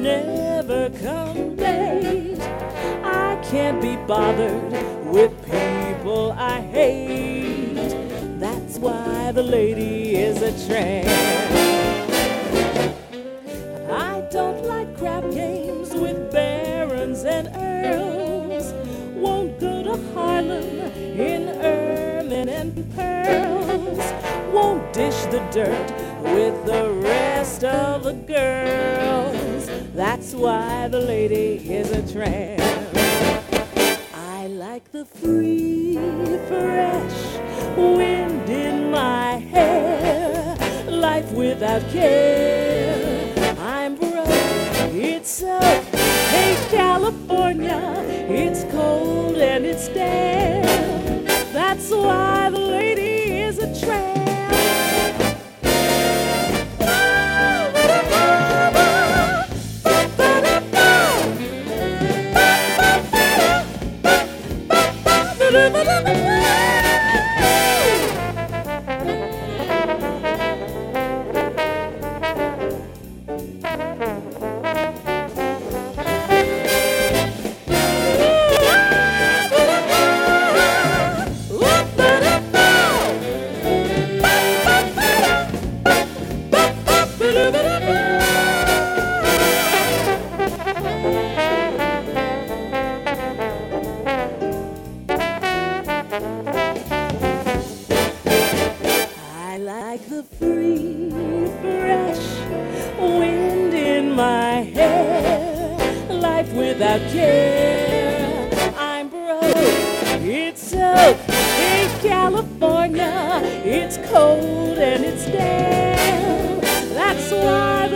never come late. I can't be bothered with people I hate. That's why the lady is a tramp. I don't like crap games with barons and earls. Won't go to Harlem in ermine and pearls. Won't dish the dirt with the rest of the girls. That's why the lady is a tramp. I like the free, fresh wind in my hair. Life without care. I'm broke, it's so. Hey, California, it's cold and it's damp. That's why the lady is a tramp. I like the free, fresh wind in my hair. Life without care. I'm broke, it's so. In California, it's cold and it's damp. That's why